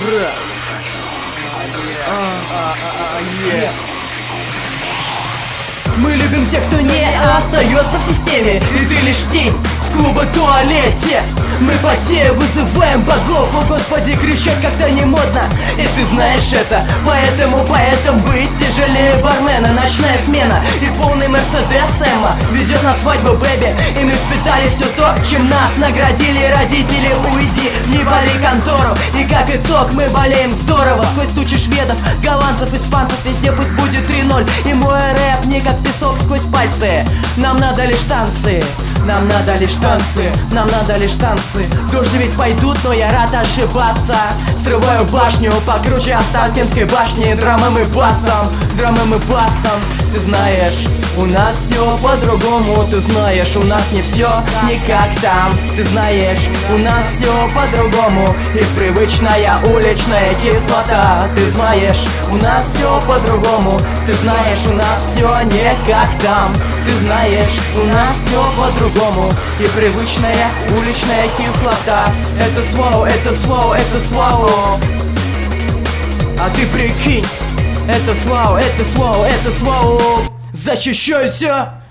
брат. Мы любим тех, кто не остается в системе, и ты лишь тень в клуба-туалете. Мы потеем, вызываем богов, о господи, кричать как-то не модно, и ты знаешь это. Поэтому быть тяжелее бармена. Ночная смена и полный Мерседес Эмма везет на свадьбу бэби, и мы впитали все то, чем нас наградили родители. Уйди, не вали контору, и как итог мы болеем здорово. Сквозь тучи шведов, голландцев, испанцев, везде пусть будет 3-0. И мой рэп не как песок сквозь пальцы. Нам надо лишь танцы, нам надо лишь танцы, нам надо лишь танцы. Дожди ведь пойдут, но я рад ошибаться. Срываю башню покруче Останкинской башни. Драмом и басом, драмом и басом. Ты знаешь, у нас все по-другому. Ты знаешь, у нас не все не как там. Ты знаешь, у нас все по-другому. И привычная уличная кислота. Ты знаешь, у нас все по-другому. Ты знаешь, у нас все не как там. Ты знаешь, у нас все по-другому. И привычная уличная кислота. Это слово, это слово, это слово. А ты прикинь, это слово, это слово, это слово. Защищайся!